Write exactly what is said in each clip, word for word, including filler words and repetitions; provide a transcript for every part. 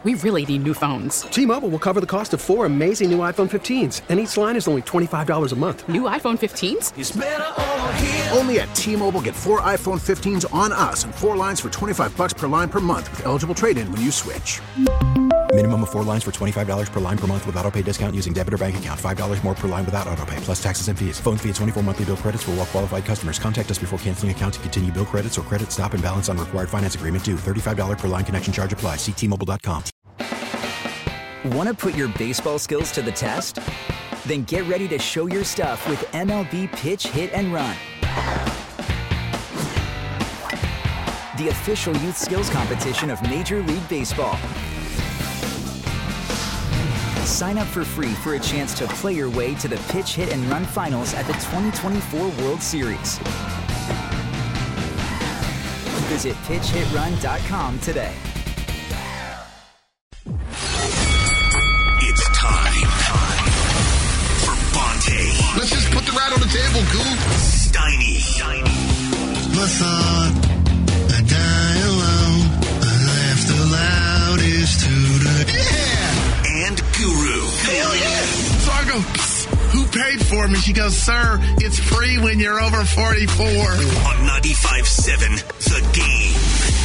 We really need new phones. T-Mobile will cover the cost of four amazing new iPhone fifteens, and each line is only twenty-five dollars a month. New iPhone fifteens? It's better over here. Only at T-Mobile, get four iPhone fifteens on us and four lines for twenty-five dollars per line per month with eligible trade-in when you switch. Minimum of four lines for twenty-five dollars per line per month with autopay discount using debit or bank account. five dollars more per line without autopay, plus taxes and fees. Phone fee at twenty-four monthly bill credits for well-qualified customers. Contact us before canceling account to continue bill credits or credit stop and balance on required finance agreement due. thirty-five dollars per line connection charge applies. See T Mobile dot com. Want to put your baseball skills to the test? Then get ready to show your stuff with M L B Pitch, Hit, and Run. The official youth skills competition of Major League Baseball. Sign up for free for a chance to play your way to the Pitch, Hit, and Run finals at the twenty twenty-four World Series. Visit pitch hit run dot com today. It's time, time for Bonte. Let's just put the rat on the table, Goof. Steiny. My thought, I die alone. I laugh the loudest to the yeah. And Guru. Hell yeah! So I go, who paid for me? She goes, sir, it's free when you're over forty-four. On ninety-five point seven, The Game.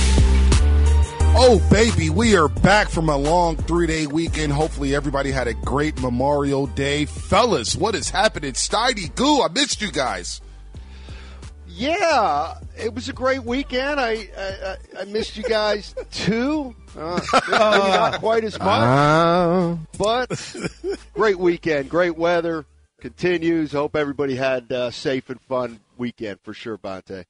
Oh, baby, we are back from a long three-day weekend. Hopefully everybody had a great Memorial Day. Fellas, what is happening? Steiny, Goo, I missed you guys. Yeah, it was a great weekend. I I, I missed you guys, too. Uh, maybe not quite as much, uh, but great weekend, great weather, continues. Hope everybody had a safe and fun weekend for sure, Bonte.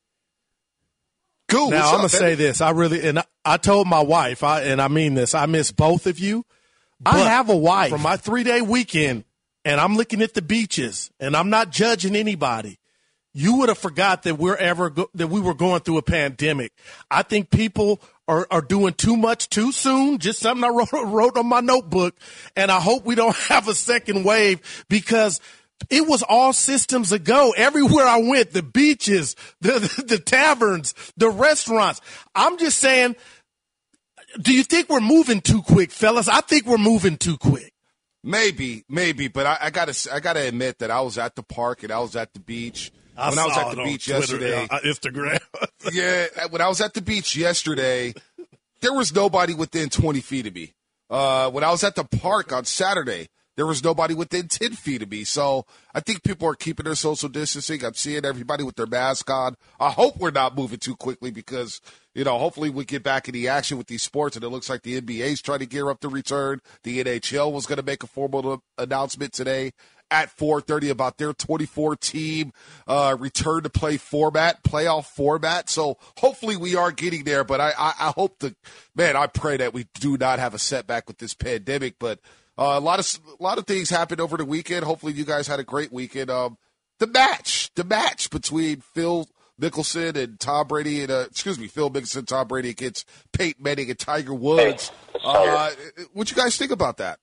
Cool. Now, I'm going to say this. I really, and I, I told my wife, I, and I mean this, I miss both of you. I have a wife for my three-day weekend, and I'm looking at the beaches, and I'm not judging anybody. You would have forgot that we're ever go, that we were going through a pandemic. I think people are, are doing too much too soon. Just something I wrote, wrote on my notebook, and I hope we don't have a second wave because it was all systems a go. Everywhere I went, the beaches, the, the the taverns, the restaurants. I'm just saying, do you think we're moving too quick, fellas? I think we're moving too quick. Maybe, maybe, but I, I gotta, I gotta admit that I was at the park and I was at the beach. I when I was at the beach Twitter, yesterday, uh, Instagram. yeah, when I was at the beach yesterday, there was nobody within twenty feet of me. Uh, when I was at the park on Saturday, there was nobody within ten feet of me. So I think people are keeping their social distancing. I'm seeing everybody with their mask on. I hope we're not moving too quickly because, you know, hopefully we get back in the action with these sports. And it looks like the N B A's trying to gear up the return. The N H L was going to make a formal announcement today at four thirty about their twenty-four team uh, return to play format, playoff format. So hopefully we are getting there. But I, I, I hope that, man, I pray that we do not have a setback with this pandemic. But Uh, a lot of a lot of things happened over the weekend. Hopefully, you guys had a great weekend. Um, the match, the match between Phil Mickelson and Tom Brady, and uh, excuse me, Phil Mickelson, Tom Brady against Peyton Manning and Tiger Woods. Uh, what you guys think about that?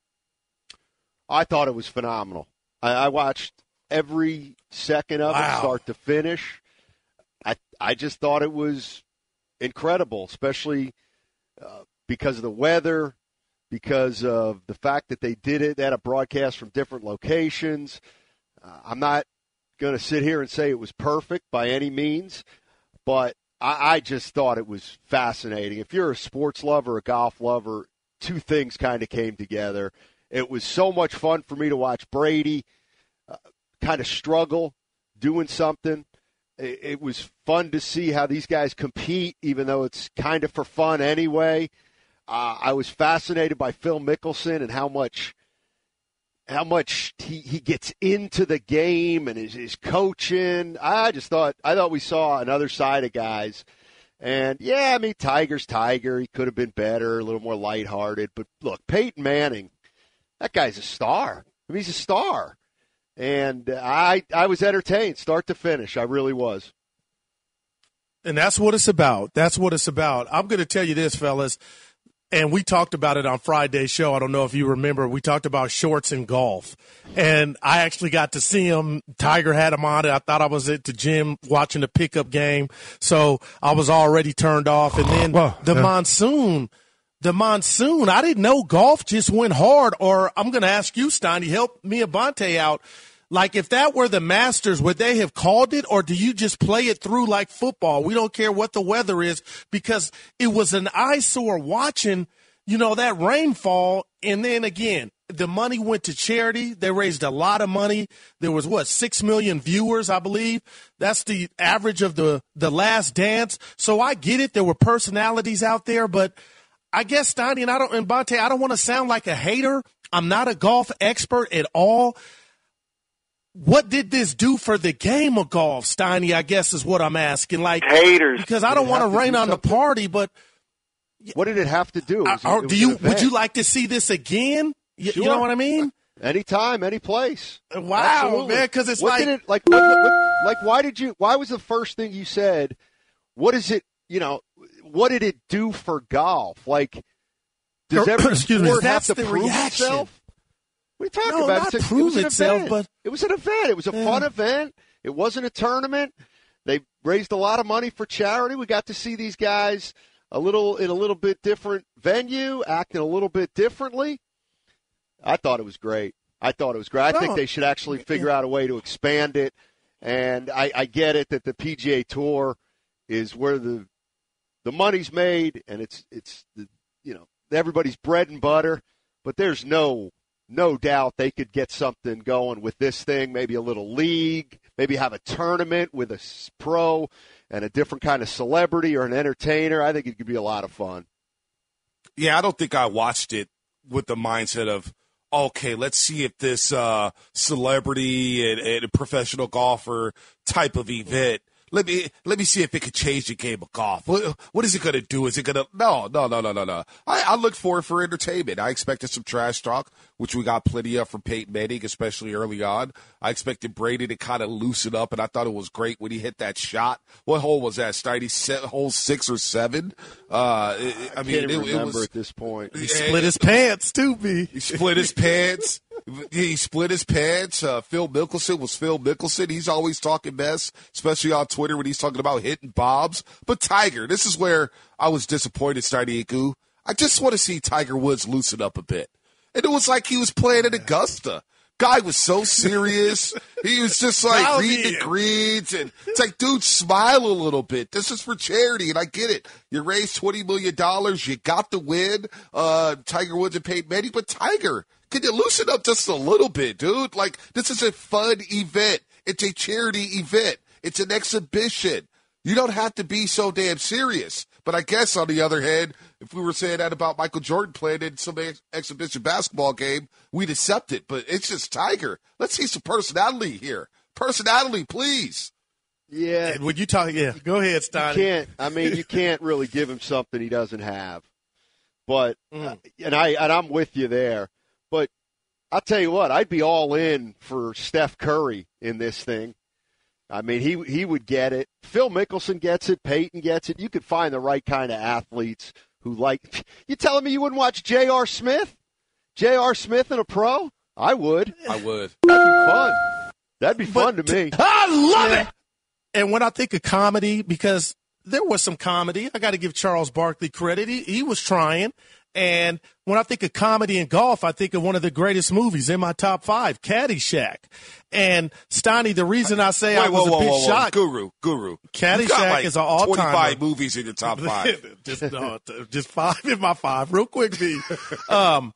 I thought it was phenomenal. I, I watched every second of wow. it, start to finish. I I just thought it was incredible, especially uh, because of the weather. Because of the fact that they did it, they had a broadcast from different locations. Uh, I'm not going to sit here and say it was perfect by any means, but I, I just thought it was fascinating. If you're a sports lover, a golf lover, two things kind of came together. It was so much fun for me to watch Brady uh, kind of struggle doing something. It, it was fun to see how these guys compete, even though it's kind of for fun anyway. Uh, I was fascinated by Phil Mickelson and how much how much he, he gets into the game and his, his coaching. I just thought I thought we saw another side of guys. And, yeah, I mean, Tiger's Tiger. He could have been better, a little more lighthearted. But, look, Peyton Manning, that guy's a star. I mean, he's a star. And I I was entertained start to finish. I really was. And that's what it's about. That's what it's about. I'm going to tell you this, fellas. And we talked about it on Friday's show. I don't know if you remember. We talked about shorts in golf. And I actually got to see him. Tiger had him on it. I thought I was at the gym watching the pickup game. So I was already turned off. And then well, the yeah. monsoon, the monsoon. I didn't know golf just went hard. Or I'm going to ask you, Steiny, help me and Bonte out. Like, if that were the Masters, would they have called it, or do you just play it through like football? We don't care what the weather is, because it was an eyesore watching, you know, that rainfall. And then again, the money went to charity. They raised a lot of money. There was, what, six million viewers, I believe. That's the average of the, the Last Dance. So I get it. There were personalities out there, but I guess, Steiny, and I don't, and Bonte, I don't want to sound like a hater. I'm not a golf expert at all. What did this do for the game of golf, Steiny, I guess is what I'm asking. Like, haters. Because I don't want to rain on the party, but what did it have to do? It was, are, it was do you would you like to see this again? You, sure. you know what I mean? Anytime, any place. Wow, Absolutely. man, because it's what like, did it, like, what, what, what, like, why did you? Why was the first thing you said? What is it? You know, what did it do for golf? Like, does every excuse me, sport that's have to the prove reaction. itself? What are you talking no, about? Not It's a, prove it was an itself, event. but it was an event. It was a yeah. fun event. It wasn't a tournament. They raised a lot of money for charity. We got to see these guys a little in a little bit different venue, acting a little bit differently. I thought it was great. I thought it was great. I no. think they should actually figure out a way to expand it. And I, I get it that the P G A Tour is where the the money's made, and it's it's the, you know, everybody's bread and butter. But there's no no doubt they could get something going with this thing, maybe a little league, maybe have a tournament with a pro and a different kind of celebrity or an entertainer. I think it could be a lot of fun. Yeah, I don't think I watched it with the mindset of, okay, let's see if this uh, celebrity and, and professional golfer type of event, let me let me see if it could change the game of golf. What, what is it going to do? Is it going to – no, no, no, no, no, no. I, I look for it for entertainment. I expected some trash talk, which we got plenty of from Peyton Manning, especially early on. I expected Brady to kind of loosen up, and I thought it was great when he hit that shot. What hole was that, Steiny? Hole six or seven? Uh, it, I, I mean, can't it, remember it was, at this point. He split his pants, too, B. He split his pants. He split his pants. Uh, Phil Mickelson was Phil Mickelson. He's always talking mess, especially on Twitter when he's talking about hitting bobs. But Tiger, this is where I was disappointed, Steiny Iku. I just want to see Tiger Woods loosen up a bit. And it was like he was playing at Augusta. Guy was so serious. He was just like reading the greens. And it's like, dude, smile a little bit. This is for charity, and I get it. You raised twenty million dollars. You got the win, uh, Tiger Woods and Peyton Manning. But Tiger, can you loosen up just a little bit, dude? Like, this is a fun event. It's a charity event. It's an exhibition. You don't have to be so damn serious. But I guess, on the other hand, if we were saying that about Michael Jordan playing in some ex- exhibition basketball game, we'd accept it. But it's just Tiger. Let's see some personality here. Personality, please. Yeah. And when you talk, yeah, go ahead, Steiny. You can't. I mean, you can't really give him something he doesn't have. But mm. uh, and I and I'm with you there. But I'll tell you what, I'd be all in for Steph Curry in this thing. I mean, he he would get it. Phil Mickelson gets it. Peyton gets it. You could find the right kind of athletes who like. You telling me you wouldn't watch J R. Smith? J R. Smith in a pro? I would. I would. That'd be fun. That'd be fun but to me. I love yeah. it. And when I think of comedy, because there was some comedy, I got to give Charles Barkley credit. He, he was trying. And when I think of comedy and golf, I think of one of the greatest movies in my top five, Caddyshack. And Steiny, the reason I say Wait, I was whoa, a bit whoa, whoa, shocked. Guru, Guru. Caddyshack like is an all-time. twenty-five movies in your top five. just, no, just five in my five. Real quick, B. Um,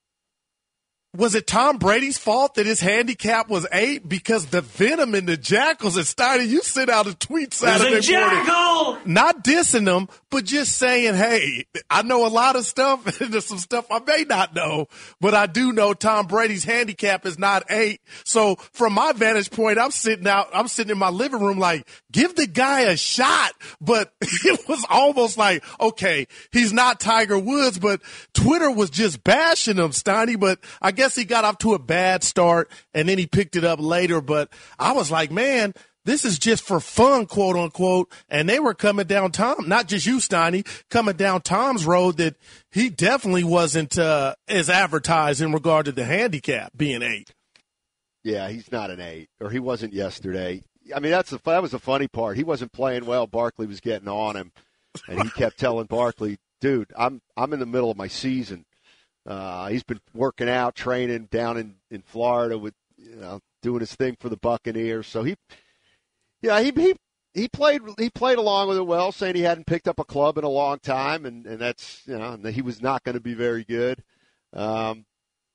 was it Tom Brady's fault that his handicap was eight? Because the venom in the Jackals and Steiny, you sent out a tweet Saturday There's a jackal! morning. Not dissing them, but just saying, hey, I know a lot of stuff, and there's some stuff I may not know, but I do know Tom Brady's handicap is not eight. So from my vantage point, I'm sitting out, I'm sitting in my living room like, give the guy a shot. But it was almost like, okay, he's not Tiger Woods, but Twitter was just bashing him, Steiny, but I guess Guess he got off to a bad start, and then he picked it up later. But I was like, man, this is just for fun, quote unquote. And they were coming down Tom, not just you, Steiny, coming down Tom's road that he definitely wasn't uh, as advertised in regard to the handicap being eight. Yeah, he's not an eight, or he wasn't yesterday. I mean, that's the, that was the funny part. He wasn't playing well. Barkley was getting on him, and he kept telling Barkley, dude, I'm I'm in the middle of my season. Uh, he's been working out, training down in, in Florida with, you know, doing his thing for the Buccaneers. So he, yeah, he he he played he played along with it well, saying he hadn't picked up a club in a long time, and, and that's, you know, and he was not going to be very good. Um,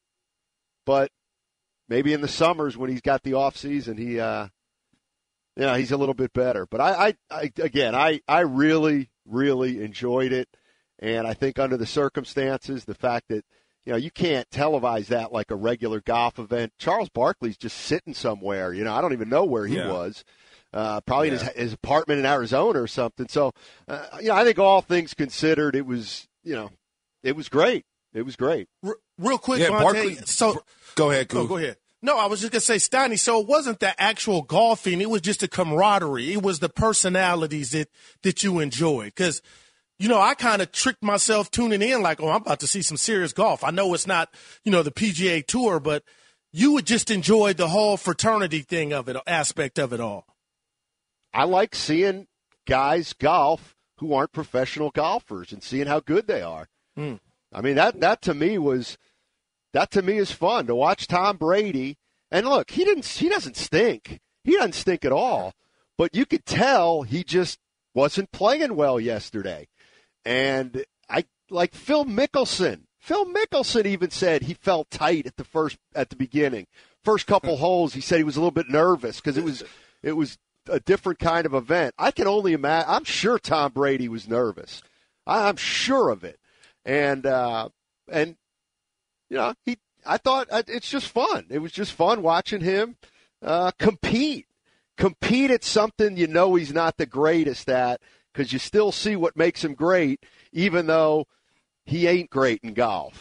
but maybe in the summers when he's got the off season, he, uh, you know, he's a little bit better. But I, I, I again, I, I really, really enjoyed it, and I think under the circumstances, the fact that, you know, you can't televise that like a regular golf event. Charles Barkley's just sitting somewhere. You know, I don't even know where he yeah. was. Uh, probably yeah. in his, his apartment in Arizona or something. So, uh, you know, I think all things considered, it was, you know, it was great. It was great. R- real quick, yeah, Monte, Barkley, so go ahead, Coop. Oh, go ahead. No, I was just going to say, Steiny, so it wasn't the actual golfing. It was just the camaraderie. It was the personalities that, that you enjoyed. Because, you know, I kind of tricked myself tuning in like, oh, I'm about to see some serious golf. I know it's not, you know, the P G A Tour, but you would just enjoy the whole fraternity thing of it, aspect of it all. I like seeing guys golf who aren't professional golfers and seeing how good they are. Mm. I mean, that, that to me was that to me is fun to watch Tom Brady. And look, he didn't he doesn't stink. He doesn't stink at all. But you could tell he just wasn't playing well yesterday. And I like Phil Mickelson. Phil Mickelson even said he felt tight at the first at the beginning. First couple holes, he said he was a little bit nervous because it was it was a different kind of event. I can only imagine. I'm sure Tom Brady was nervous. I'm sure of it. And uh, and you know, he. I thought it's just fun. It was just fun watching him uh, compete, compete at something you know he's not the greatest at, because you still see what makes him great, even though he ain't great in golf.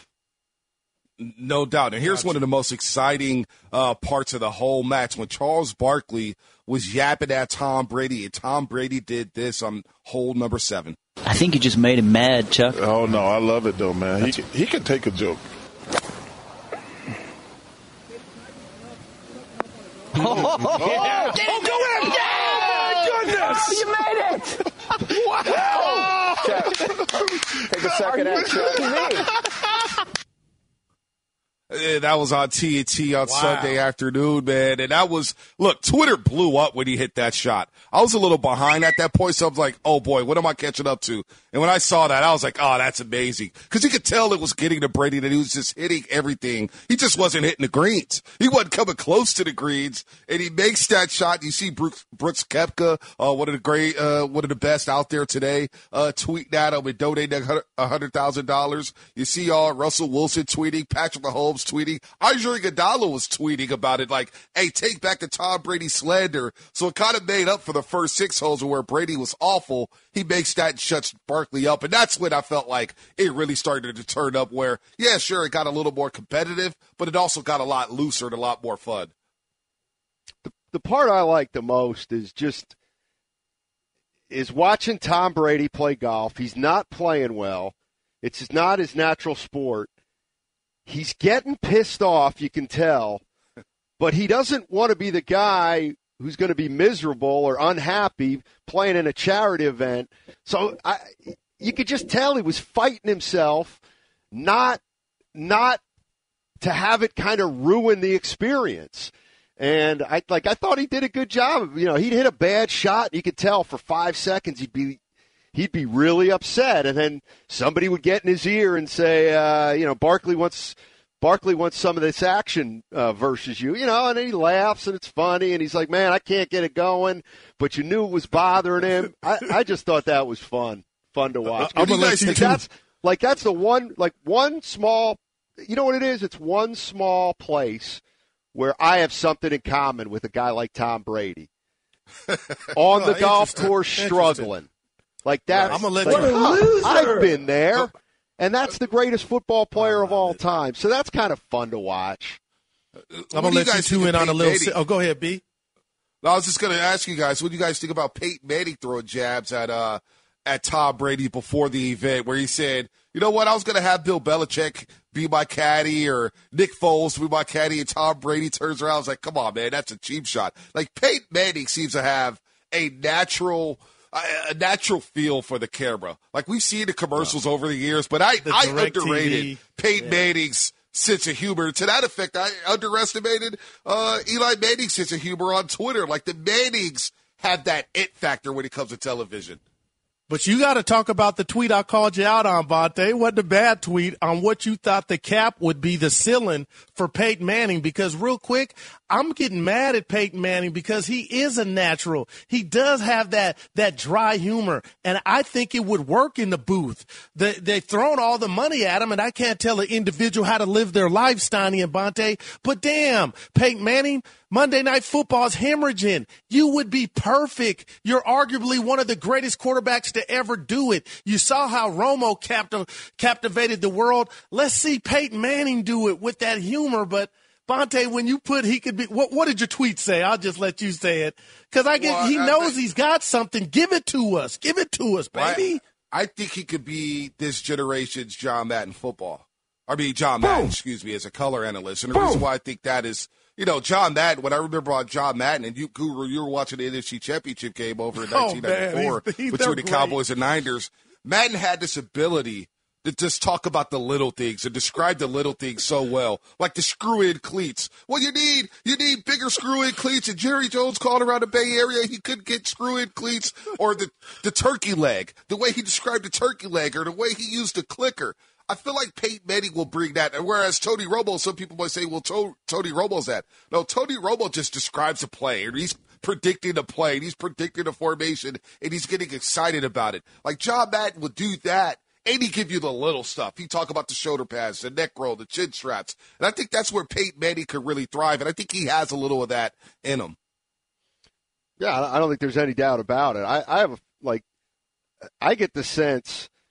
No doubt. And here's one of the most exciting uh, parts of the whole match. When Charles Barkley was yapping at Tom Brady, and Tom Brady did this on hole number seven. I think you just made him mad, Chuck. Oh, no, I love it, though, man. He, he can take a joke. Oh, yeah. oh, go in! Yeah! Oh, my goodness! Oh, you made it! Wow! Check. Take a second at Chuck. Yeah, that was on T N T on wow. Sunday afternoon, man. And that was, look, Twitter blew up when he hit that shot. I was a little behind at that point, so I was like, oh, boy, what am I catching up to? And when I saw that, I was like, oh, that's amazing. Because you could tell it was getting to Brady, that he was just hitting everything. He just wasn't hitting the greens. He wasn't coming close to the greens. And he makes that shot. You see Brooks, Brooks Koepka, uh, one of the great, uh, one of the best out there today, uh, tweeting at him and donating one hundred thousand dollars. You see all Russell Wilson tweeting, Patrick Mahomes tweeting. Andre Iguodala was tweeting about it like, hey, take back the Tom Brady slander. So it kind of made up for the first six holes where Brady was awful. He makes that and shuts Barkley up. And that's when I felt like it really started to turn up where, yeah, sure, it got a little more competitive, but it also got a lot looser and a lot more fun. The, the part I like the most is just is watching Tom Brady play golf. He's not playing well. It's not his natural sport. He's getting pissed off, you can tell, but he doesn't want to be the guy who's going to be miserable or unhappy playing in a charity event. So I, you could just tell he was fighting himself not, not to have it kind of ruin the experience. And I like I thought he did a good job. You know, he'd hit a bad shot, and you could tell for five seconds he'd be he'd be really upset, and then somebody would get in his ear and say, uh, you know, Barkley wants Barkley wants some of this action uh, versus you, you know, and then he laughs and it's funny, and he's like, man, I can't get it going, but you knew it was bothering him. I, I just thought that was fun, fun to watch. I'm gonna let you that's like that's the one like one small, you know what it is? It's one small place where I have something in common with a guy like Tom Brady on the oh, golf course struggling. Like that. I'm gonna let like, you. Huh, I've been there, and that's the greatest football player of all time. So that's kind of fun to watch. I'm gonna let you two in on a little. Si- oh, go ahead, B. I was just gonna ask you guys, what do you guys think about Peyton Manning throwing jabs at uh at Tom Brady before the event, where he said, you know what, I was gonna have Bill Belichick be my caddy or Nick Foles be my caddy, and Tom Brady turns around. I was like, come on, man, that's a cheap shot. Like Peyton Manning seems to have a natural a, a natural feel for the camera. Like we've seen the commercials wow. over the years, but I, I underrated T V. Peyton yeah. Manning's sense of humor. To that effect, I underestimated uh, Eli Manning's sense of humor on Twitter. Like the Mannings have that it factor when it comes to television. But you got to talk about the tweet I called you out on, Vontae. It wasn't a bad tweet on what you thought the cap would be the ceiling for Peyton Manning. Because real quick, I'm getting mad at Peyton Manning because he is a natural. He does have that that dry humor, and I think it would work in the booth. They, they've thrown all the money at him, and I can't tell an individual how to live their life, Steiny and Vontae. But damn, Peyton Manning, Monday Night Football is hemorrhaging. You would be perfect. You're arguably one of the greatest quarterbacks to ever do it. You saw how Romo captiv- captivated the world. Let's see Peyton Manning do it with that humor. But, Vontae, when you put he could be, what, what did your tweet say? I'll just let you say it. Because I get, well, he I, knows I, he's got something. Give it to us. Give it to us, baby. I, I think he could be this generation's John Madden football. I mean, John Madden, Boom. excuse me, as a color analyst. And the Boom. reason why I think that is, you know, John Madden, when I remember on John Madden, and you, Guru, you were watching the N F C Championship game over in nineteen ninety-four oh, he's, he's, between the great. Cowboys and Niners. Madden had this ability to just talk about the little things and describe the little things so well, like the screw-in cleats. Well, you need you need bigger screw-in cleats, and Jerry Jones called around the Bay Area. He couldn't get screw-in cleats, or the, the turkey leg, the way he described the turkey leg, or the way he used the clicker. I feel like Peyton Manning will bring that, and whereas Tony Romo, some people might say, well, to- Tony Romo's that. No, Tony Romo just describes a play, and he's predicting a play, and he's predicting a formation, and he's getting excited about it. Like John Madden would do that, and he give you the little stuff. He talk about the shoulder pads, the neck roll, the chin straps, and I think that's where Peyton Manning could really thrive, and I think he has a little of that in him. Yeah, I don't think there's any doubt about it. I, I have, a, like, I get the sense –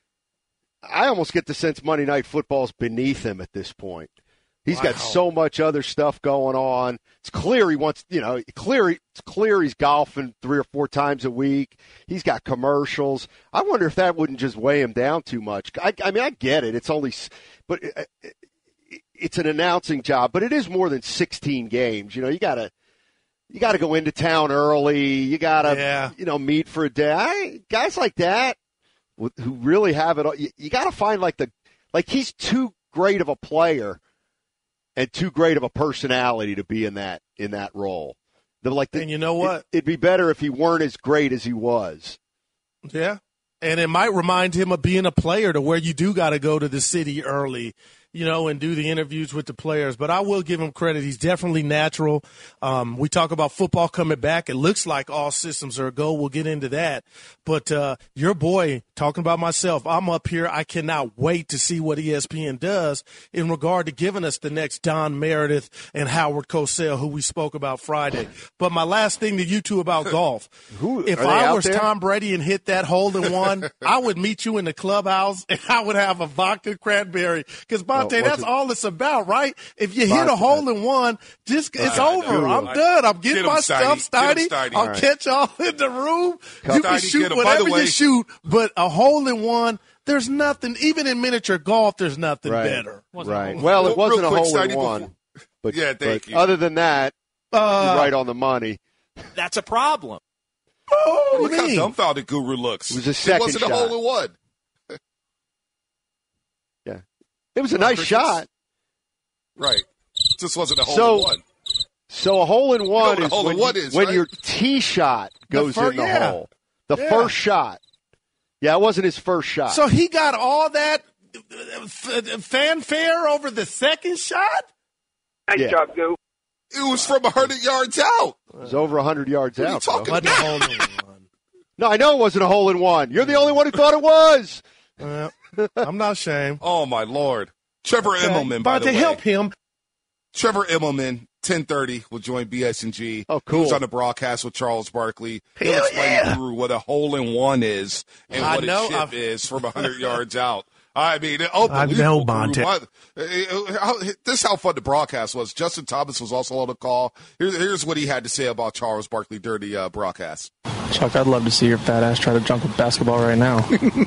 I almost get the sense Monday Night Football's beneath him at this point. He's wow. got so much other stuff going on. It's clear he wants, you know, clear it's clear he's golfing three or four times a week. He's got commercials. I wonder if that wouldn't just weigh him down too much. I, I mean, I get it. It's only, but it's an announcing job. But it is more than sixteen games. You know, you gotta, you gotta go into town early. You gotta, yeah. you know, meet for a day. I, guys like that, who really have it all. You, you got to find like the like he's too great of a player and too great of a personality to be in that in that role. The, like the, and you know what? It, it'd be better if he weren't as great as he was. Yeah, and it might remind him of being a player to where you do got to go to the city early, you know, and do the interviews with the players. But I will give him credit. He's definitely natural. Um, we talk about football coming back. It looks like all systems are a go. We'll get into that. But uh, your boy, talking about myself, I'm up here. I cannot wait to see what E S P N does in regard to giving us the next Don Meredith and Howard Cosell, who we spoke about Friday. But my last thing to you two about golf. Who, if I was there? Tom Brady and hit that hole-in-one, I would meet you in the clubhouse, and I would have a vodka cranberry. Because, Vontae, oh, that's it? all it's about, right? If you hit a hole-in-one, just it's uh, over. I'm done. I'm getting my stuff started. I'll right. catch y'all in the room. Come you can shoot whatever way, you shoot, but a hole-in-one, there's nothing. Even in miniature golf, there's nothing right. better. Right. Well, it wasn't a hole-in-one. But, yeah, thank but you. Other than that, uh, you're right on the money. That's a problem. Oh, look how dumbfounded Guru looks. It was a second It wasn't shot. a hole-in-one. Yeah. It was a nice Crickets. shot. Right. Just wasn't a hole-in-one. So, so a hole-in-one you know is, hole when, in you, is, when right? your tee shot goes fir- in the yeah. hole. The yeah. first shot. Yeah, it wasn't his first shot. So he got all that fanfare over the second shot? Nice yeah. job, Goo. It was from one hundred yards out. It was over one hundred yards what out. Are you talking wasn't a hole-in-one. No, I know it wasn't a hole-in-one. You're the only one who thought it was. Uh, I'm not ashamed. Oh, my Lord. Trevor okay. Immelman, by but the to way. help him. Trevor Immelman, ten thirty, will join B S and G. Oh, cool. He was on the broadcast with Charles Barkley. He'll Hell explain yeah. through what a hole-in-one is and I what know, a chip I've... is from one hundred yards out. I mean, oh, I know, Monte. This is how fun the broadcast was. Justin Thomas was also on the call. Here's, here's what he had to say about Charles Barkley during the uh, broadcast. Chuck, I'd love to see your fat ass try to jump with basketball right now.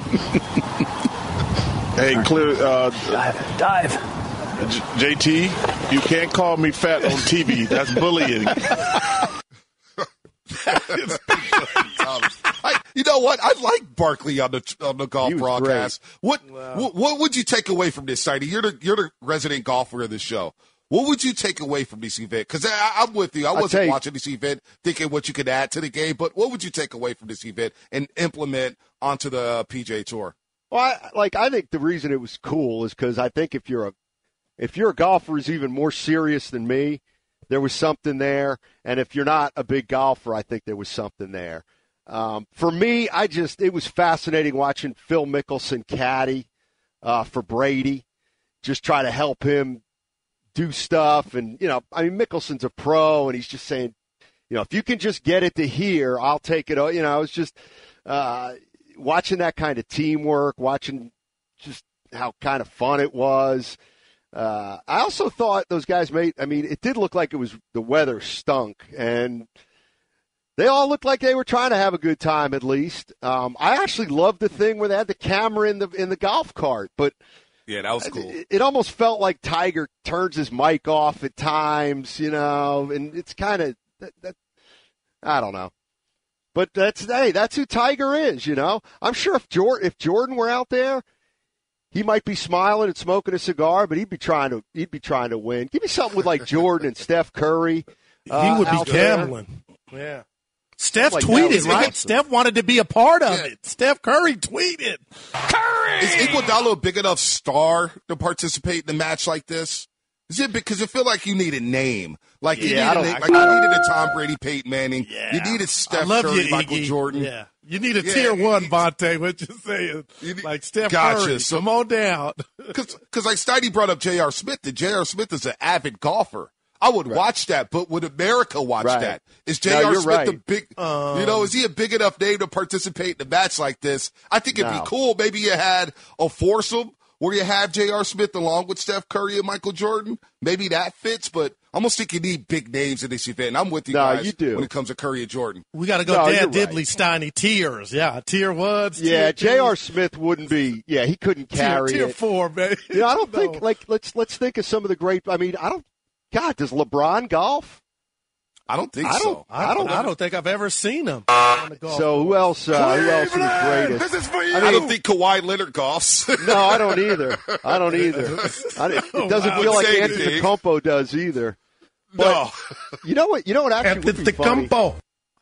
Hey, clear. Uh, dive, dive. J T, you can't call me fat on T V. That's bullying. I, You know what? I like Barkley on the on the golf broadcast. What, wow. what what would you take away from this, Sidey? You're the you're the resident golfer of the show. What would you take away from this event? Because I'm with you. I wasn't you. watching this event thinking what you could add to the game, but what would you take away from this event and implement onto the uh, P G A Tour? Well, I, like I think the reason it was cool is because I think if you're a if you're a golfer who's even more serious than me, there was something there, and if you're not a big golfer, I think there was something there. Um, for me, I just it was fascinating watching Phil Mickelson caddy uh, for Brady, just try to help him do stuff. And, you know, I mean, Mickelson's a pro, and he's just saying, you know, if you can just get it to here, I'll take it. You know, it's just uh, watching that kind of teamwork, watching just how kind of fun it was. Uh, I also thought those guys made, I mean, it did look like it was the weather stunk, and they all looked like they were trying to have a good time at least. Um, I actually loved the thing where they had the camera in the in the golf cart, but yeah, that was cool. It, it almost felt like Tiger turns his mic off at times, you know, and it's kind of that, that. I don't know, but that's hey, that's who Tiger is, you know. I'm sure if Jordan if Jordan were out there, he might be smiling and smoking a cigar, but he'd be trying to he'd be trying to win. Give me something with like Jordan and Steph Curry. Uh, he would be out gambling. There. Yeah. Steph like tweeted, right? awesome. Steph wanted to be a part of Yeah. it. Steph Curry tweeted. Curry! Is Iguodala a big enough star to participate in a match like this? Is it because it feel like you need a name? Like you Yeah, I needed, a, don't- name, like you needed a Tom Brady, Peyton Manning. Yeah. You needed I Steph love Curry, you, Michael Iggy. Jordan. Yeah. You need a Yeah, tier it- one, it- Vontae. What you saying? You need- Like Steph Gotcha. Curry. So- Come on down. Because like Steiny brought up J R. Smith. And J R. Smith is an avid golfer. I would watch that, but would America watch Right. that? Is No, J R. you're Smith right. a big, Um, you know, is he a big enough name to participate in a match like this? I think it'd No. be cool. Maybe you had a foursome where you have J R. Smith along with Steph Curry and Michael Jordan. Maybe that fits, but I almost think you need big names in this event. And I'm with you No, guys you do. when it comes to Curry and Jordan. We got to go No, Dan you're Dibley, right. Steiny, tiers. Yeah, tier ones. Yeah, tier J R. twos, Smith wouldn't be. Yeah, he couldn't tier, carry tier it. four, baby. You know, I don't No. think like let's let's think of some of the great. I mean, I don't. God, does LeBron golf? I don't think I don't- so. I don't. I don't think I've ever seen him. So who else? Uh, who else was greatest? This is for you. I I, mean- don't think Kawhi Leonard golfs. No, I don't either. I don't either. I, it doesn't Wow. feel like Say it, Anthony Dave. Compo does either. But no. you know what? You know what actually would be funny Antetokounmpo.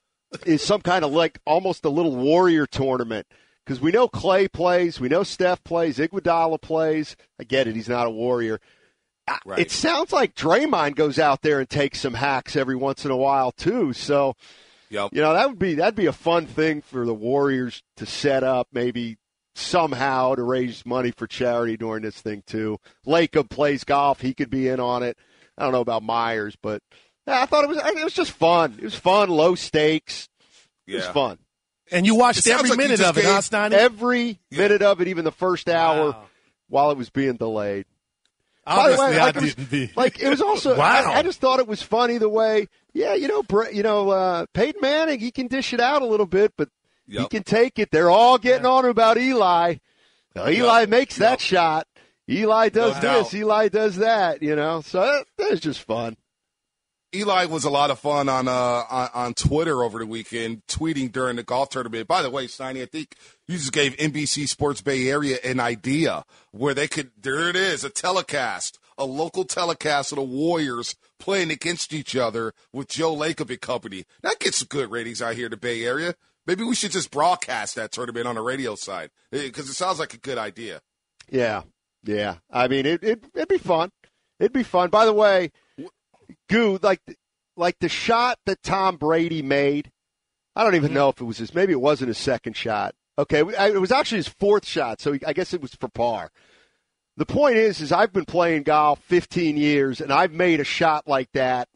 is some kind of like almost a little Warrior tournament because we know Clay plays, we know Steph plays, Iguodala plays. I get it; he's not a Warrior. I- Right. It sounds like Draymond goes out there and takes some hacks every once in a while too. So. Yep. You know, that would be that'd be a fun thing for the Warriors to set up, maybe somehow to raise money for charity during this thing too. Lacob plays golf; he could be in on it. I don't know about Myers, but yeah, I thought it was it was just fun. It was fun, low stakes. It was Yeah. fun. And you watched It sounds every like you minute just of it, gave huh, Steiny? Every minute of it, even the first hour, Wow. while it was being delayed. By the Obviously, way, I like it was- didn't be. Like it was also, Wow. I, I just thought it was funny the way, yeah, you know, Bra- you know, uh, Peyton Manning, he can dish it out a little bit, but he Yep. can take it. They're all getting on him about Eli. Now, Eli makes that Yep. shot. Eli does No this. doubt. Eli does that. You know, so that, that was just fun. Eli was a lot of fun on uh on, on Twitter over the weekend, tweeting during the golf tournament. By the way, Steiny, I think you just gave N B C Sports Bay Area an idea where they could. There it is, a telecast, a local telecast of the Warriors playing against each other with Joe Lacob and company. That gets some good ratings out here in the Bay Area. Maybe we should just broadcast that tournament on the radio side because it sounds like a good idea. Yeah, yeah. I mean, it, it it'd be fun. It'd be fun. By the way, Goo, like like the shot that Tom Brady made. I don't even know if it was his. Maybe it wasn't his second shot. Okay, it was actually his fourth shot, so I guess it was for par. The point is, is I've been playing golf fifteen years, and I've made a shot like that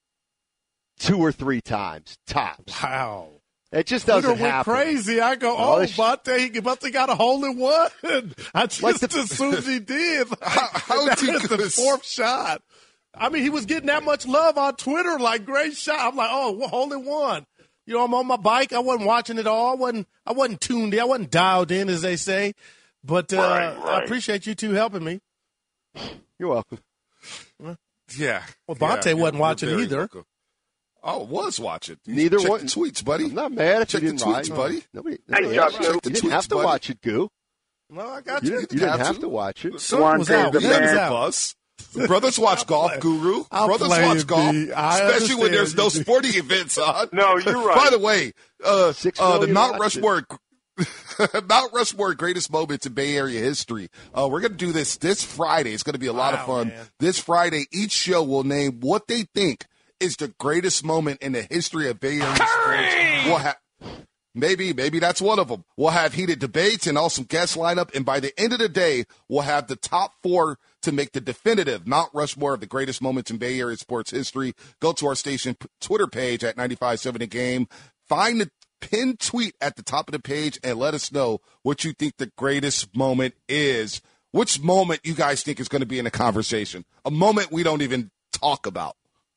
two or three times, tops. Wow. It just doesn't Twitter went happen. crazy. I go, Oh, oh, this- Vontae, he must have got a hole in one. I just Like the- assumed he did. Like, How- how that do was the this- fourth shot. I mean, he was getting that much love on Twitter, like great shot. I'm like, oh, well, hole in one. You know, I'm on my bike. I wasn't watching it all. I wasn't. I wasn't tuned in. I wasn't dialed in, as they say. But uh, Right, right. I appreciate you two helping me. You're welcome. Yeah. Well, Vontae Yeah, wasn't you're- watching you're very either. welcome. I was watching. Neither Check one. The tweets, buddy. I'm not mad if Check you the didn't tweets, watch. buddy. Nobody. Hey, nobody Chuck, asked. Goo. You Check the didn't tweets, have to buddy. watch it, Goo. No, I got You you. didn't, you didn't have have to. to watch it. The sun was Devontae, out. the The sun was man. out. Bus. Brothers watch golf, Guru. I'll Brothers play watch it, golf, B. I especially when understand there's no you. sporting events on. No, you're right. By the way, uh, Six uh, the million Mount watched it. Rushmore, Mount Rushmore greatest moments in Bay Area history. Uh, we're going to do this this Friday. It's going to be a lot Wow, of fun. man. This Friday, each show will name what they think is the greatest moment in the history of Bay Area sports. We'll have. Maybe, maybe that's one of them. We'll have heated debates and awesome guest lineup. And by the end of the day, we'll have the top four to make the definitive Mount Rushmore of the greatest moments in Bay Area sports history. Go to our station p- Twitter page at ninety-five point seven The Game. Find the pinned tweet at the top of the page and let us know what you think the greatest moment is. Which moment you guys think is going to be in the conversation? A moment we don't even talk about.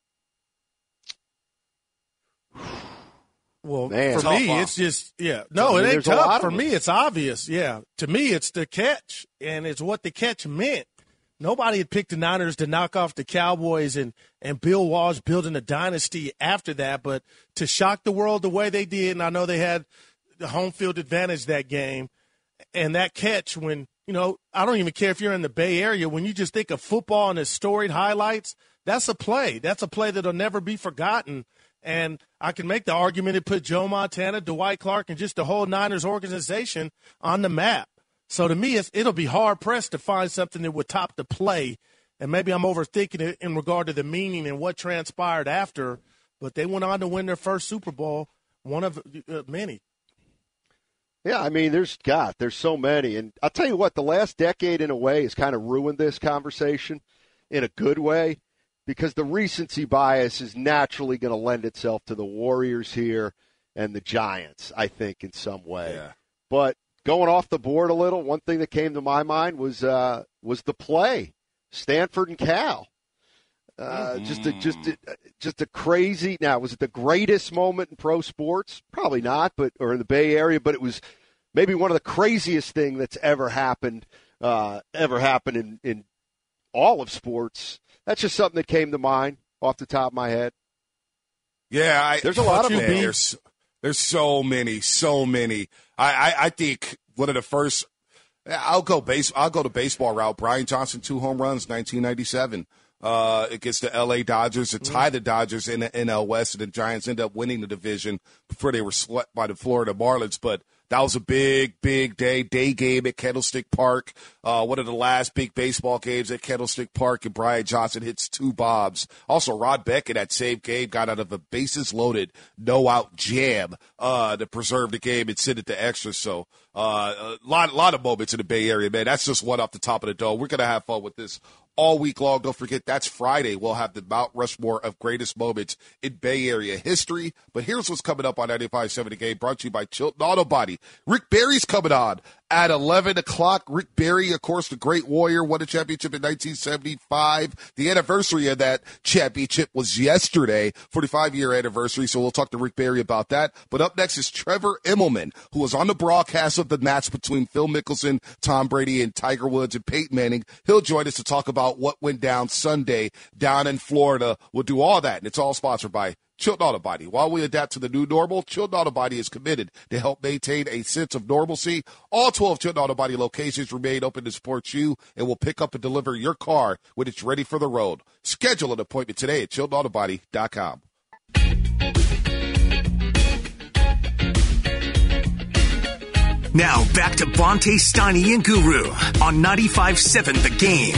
Well, Man. for Tough, me, huh? it's just, yeah. No, I mean, it ain't there's a lot tough. of For them. me, it's obvious. Yeah. To me, it's the catch, and it's what the catch meant. Nobody had picked the Niners to knock off the Cowboys and, and Bill Walsh building a dynasty after that, but to shock the world the way they did, and I know they had the home field advantage that game, and that catch when, you know, I don't even care if you're in the Bay Area, when you just think of football and its storied highlights, that's a play. That's a play that'll never be forgotten. And I can make the argument it put Joe Montana, Dwight Clark, and just the whole Niners organization on the map. So to me, it's, it'll be hard-pressed to find something that would top the play. And maybe I'm overthinking it in regard to the meaning and what transpired after. But they went on to win their first Super Bowl, one of uh, many. Yeah, I mean, there's, God, there's so many. And I'll tell you what, the last decade in a way has kind of ruined this conversation in a good way, because the recency bias is naturally going to lend itself to the Warriors here and the Giants, I think, in some way. Yeah. But going off the board a little, one thing that came to my mind was uh, was the play, Stanford and Cal. Uh, mm. Just a just a, just a crazy. Now, was it the greatest moment in pro sports? Probably not, but or in the Bay Area. But it was maybe one of the craziest thing that's ever happened, uh, ever happened in, in all of sports. That's just something that came to mind off the top of my head. Yeah, I, there's a lot of man, them. There's there's so many, so many. I, I, I think one of the first. I'll go base. I'll go the baseball route. Brian Johnson, two home runs, nineteen ninety-seven. Uh, against the L A Dodgers to tie the Dodgers in the N L West, and the Giants end up winning the division before they were swept by the Florida Marlins. But that was a big, big day, day game at Candlestick Park. Uh, one of the last big baseball games at Candlestick Park, and Brian Johnson hits two bombs. Also, Rod Beckett, that same game, got out of a bases-loaded, no-out jam uh, to preserve the game and send it to extra. So uh, a lot, lot of moments in the Bay Area, man. That's just one off the top of the dome. We're going to have fun with this all week long. Don't forget, that's Friday. We'll have the Mount Rushmore of greatest moments in Bay Area history. But here's what's coming up on ninety-five point seven The Game, brought to you by Chilton Auto Body. Rick Barry's coming on at eleven o'clock. Rick Barry, of course, the great warrior, won a championship in nineteen seventy-five. The anniversary of that championship was yesterday, forty-five-year anniversary, so we'll talk to Rick Barry about that. But up next is Trevor Immelman, who was on the broadcast of the match between Phil Mickelson, Tom Brady, and Tiger Woods and Peyton Manning. He'll join us to talk about what went down Sunday down in Florida. We'll do all that, and it's all sponsored by Chilton Auto Body. While we adapt to the new normal, Chilton Auto Body is committed to help maintain a sense of normalcy. All twelve Chilton Auto Body locations remain open to support you, and will pick up and deliver your car when it's ready for the road. Schedule an appointment today at chilton auto body dot com. Now back to Bonte, Steiny, and Guru on ninety-five point seven The Game.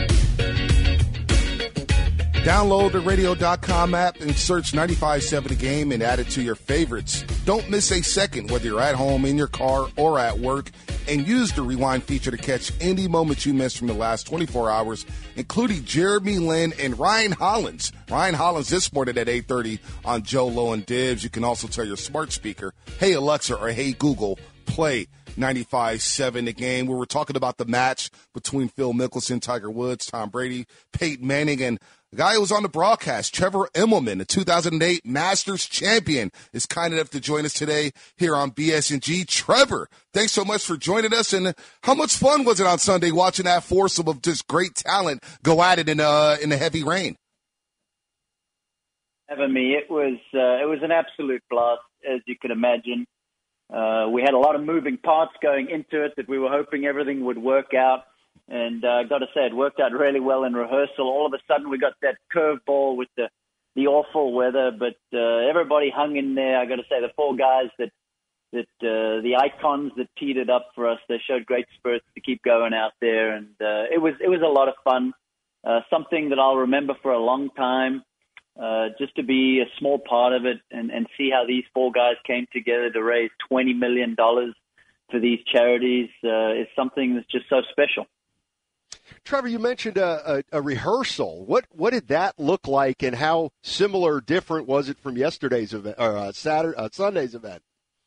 Download the radio dot com app and search ninety-five point seven The Game and add it to your favorites. Don't miss a second, whether you're at home, in your car, or at work, and use the rewind feature to catch any moments you missed from the last twenty-four hours, including Jeremy Lin and Ryan Hollins. Ryan Hollins this morning at eight thirty on Joe Low and Dibs. You can also tell your smart speaker, hey Alexa or hey Google, play ninety-five point seven The Game. We were talking about the match between Phil Mickelson, Tiger Woods, Tom Brady, Peyton Manning, and the guy who was on the broadcast, Trevor Immelman, the two thousand eight Masters champion, is kind enough to join us today here on B S and G. Trevor, thanks so much for joining us. And how much fun was it on Sunday watching that foursome of just great talent go at it in uh in the heavy rain? having me. It was uh, it was an absolute blast, as you can imagine. Uh, we had a lot of moving parts going into it that we were hoping everything would work out. And uh, I got to say, it worked out really well in rehearsal. All of a sudden, we got that curveball with the, the awful weather, but uh, everybody hung in there. I got to say, the four guys that that uh, the icons that teed it up for us, they showed great spirits to keep going out there, and uh, it was it was a lot of fun. Uh, something that I'll remember for a long time. Uh, just to be a small part of it and, and see how these four guys came together to raise twenty million dollars for these charities uh, is something that's just so special. Trevor, you mentioned a, a, a rehearsal. What what did that look like, and how similar or different was it from yesterday's event or uh, Saturday, uh, Sunday's event?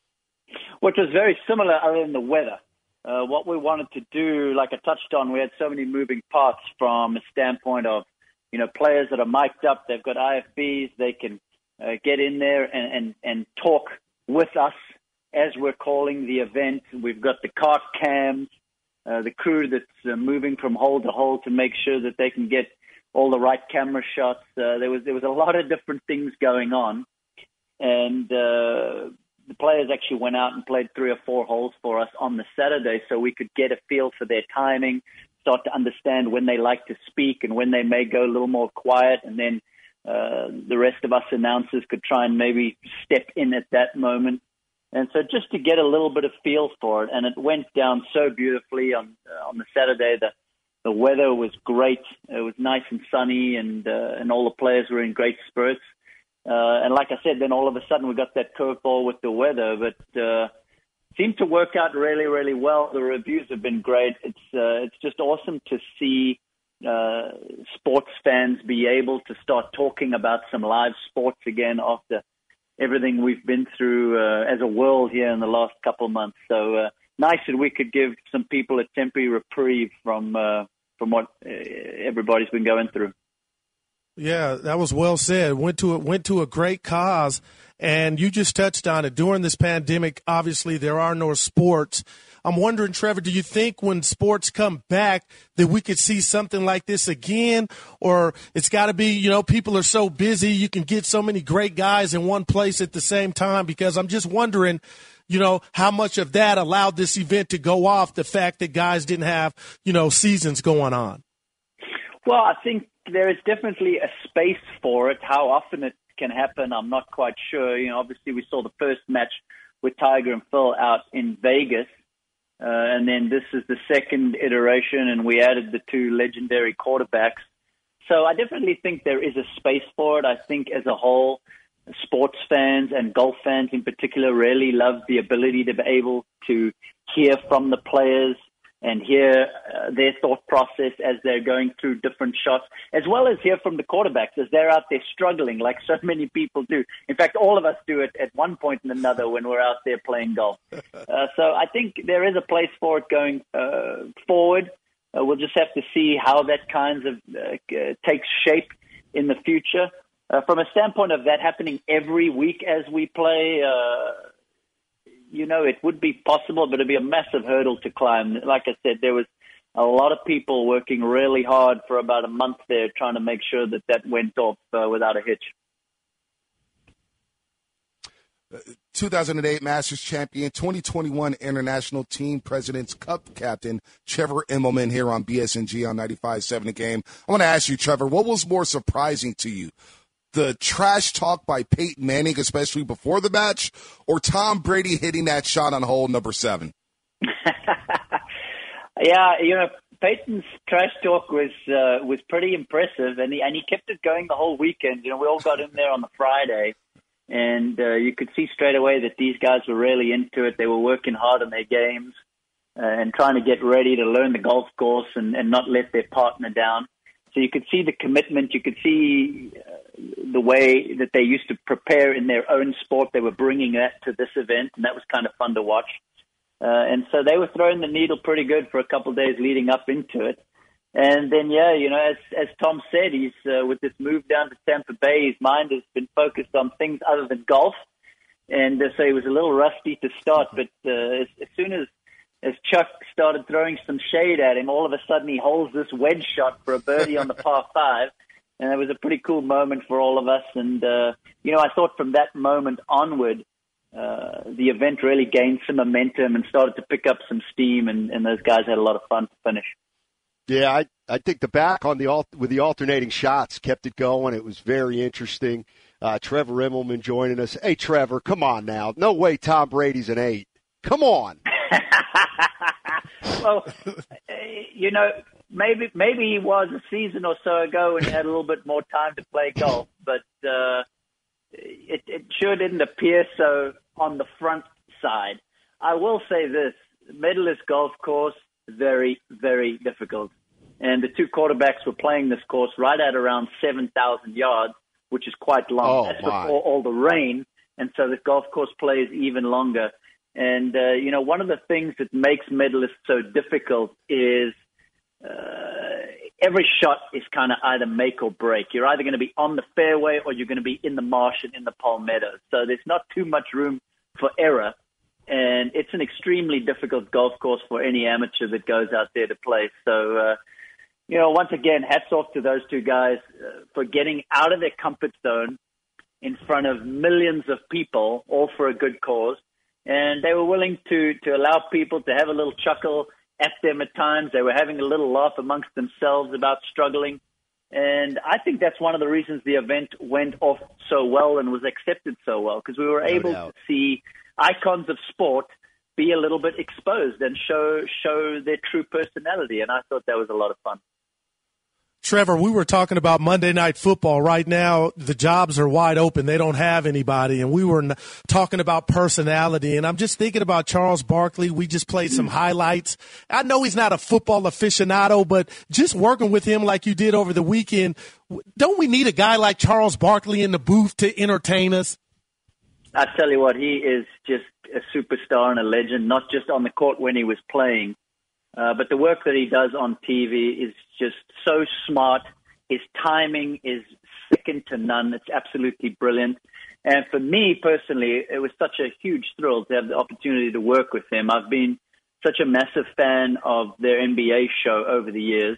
Which was very similar, other than the weather. Uh, what we wanted to do, like I touched on, we had so many moving parts from a standpoint of, you know, players that are mic'd up, they've got I F Bs, they can uh, get in there and, and, and talk with us as we're calling the event. We've got the cart cams, uh, the crew that's uh, moving from hole to hole to make sure that they can get all the right camera shots. Uh, there was there was a lot of different things going on, and uh, the players actually went out and played three or four holes for us on the Saturday, so we could get a feel for their timing, start to understand when they like to speak and when they may go a little more quiet, and then uh, the rest of us announcers could try and maybe step in at that moment. And so just to get a little bit of feel for it, and it went down so beautifully on uh, on the Saturday. The the weather was great. It was nice and sunny, and uh, and all the players were in great spirits. Uh, and like I said, then all of a sudden we got that curveball with the weather, but uh, seemed to work out really, really well. The reviews have been great. It's uh, it's just awesome to see uh, sports fans be able to start talking about some live sports again after everything we've been through uh, as a world here in the last couple of months. So uh, nice that we could give some people a temporary reprieve from uh, from what uh, everybody's been going through. Yeah, that was well said. Went to a, went to a great cause, and you just touched on it. During this pandemic, obviously there are no sports. I'm wondering, Trevor, do you think when sports come back that we could see something like this again? Or it's got to be, you know, people are so busy, you can get so many great guys in one place at the same time? Because I'm just wondering, you know, how much of that allowed this event to go off, the fact that guys didn't have, you know, seasons going on? Well, I think there is definitely a space for it. How often it can happen, I'm not quite sure. You know, obviously we saw the first match with Tiger and Phil out in Vegas, uh, and then this is the second iteration, and we added the two legendary quarterbacks. So I definitely think there is a space for it. I think as a whole, sports fans and golf fans in particular really love the ability to be able to hear from the players and hear uh, their thought process as they're going through different shots, as well as hear from the quarterbacks as they're out there struggling like so many people do. In fact, all of us do it at one point and another when we're out there playing golf. Uh, so I think there is a place for it going uh, forward. Uh, we'll just have to see how that kind of uh, takes shape in the future. Uh, from a standpoint of that happening every week as we play, uh, you know, it would be possible, but it'd be a massive hurdle to climb. Like I said, there was a lot of people working really hard for about a month there trying to make sure that that went off uh, without a hitch. two thousand eight Masters champion, twenty twenty-one International Team President's Cup captain, Trevor Immelman here on B S N G on ninety-five point seven The Game. I want to ask you, Trevor, what was more surprising to you? The trash talk by Peyton Manning, especially before the match, or Tom Brady hitting that shot on hole number seven? Yeah, you know, Peyton's trash talk was uh, was pretty impressive, and he and he kept it going the whole weekend. You know, we all got in there on the Friday, and uh, you could see straight away that these guys were really into it. They were working hard on their games uh, and trying to get ready to learn the golf course and, and not let their partner down. So you could see the commitment. You could see uh, the way that they used to prepare in their own sport. They were bringing that to this event, and that was kind of fun to watch. Uh, and so they were throwing the needle pretty good for a couple of days leading up into it. And then, yeah, you know, as as Tom said, he's uh, with this move down to Tampa Bay, his mind has been focused on things other than golf. And uh, so he was a little rusty to start, but uh, as, as soon as As Chuck started throwing some shade at him, all of a sudden he holds this wedge shot for a birdie on the par five. And it was a pretty cool moment for all of us. And, uh, you know, I thought from that moment onward, uh, the event really gained some momentum and started to pick up some steam, and, and those guys had a lot of fun to finish. Yeah, I, I think the back on the al- with the alternating shots kept it going. It was very interesting. Uh, Trevor Immelman joining us. Hey, Trevor, come on now. No way Tom Brady's an eight. Come on. Well, you know, maybe maybe he was a season or so ago when he had a little bit more time to play golf, but uh, it, it sure didn't appear so on the front side. I will say this, Medalist Golf Course, very, very difficult. And the two quarterbacks were playing this course right at around seven thousand yards, which is quite long. Oh, That's my. before all the rain, and so the golf course plays even longer. And, uh, you know, one of the things that makes Medalist so difficult is uh, every shot is kind of either make or break. You're either going to be on the fairway or you're going to be in the marsh and in the palmetto. So there's not too much room for error. And it's an extremely difficult golf course for any amateur that goes out there to play. So, uh, you know, once again, hats off to those two guys uh, for getting out of their comfort zone in front of millions of people, all for a good cause. And they were willing to, to allow people to have a little chuckle at them at times. They were having a little laugh amongst themselves about struggling. And I think that's one of the reasons the event went off so well and was accepted so well, because we were able to see icons of sport be a little bit exposed and show show their true personality. And I thought that was a lot of fun. Trevor, we were talking about Monday Night Football. Right now, the jobs are wide open. They don't have anybody. And we were n- talking about personality. And I'm just thinking about Charles Barkley. We just played some highlights. I know he's not a football aficionado, but just working with him like you did over the weekend, don't we need a guy like Charles Barkley in the booth to entertain us? I tell you what, he is just a superstar and a legend, not just on the court when he was playing, Uh, but the work that he does on T V is just so smart. His timing is second to none. It's absolutely brilliant. And for me personally, it was such a huge thrill to have the opportunity to work with him. I've been such a massive fan of their N B A show over the years.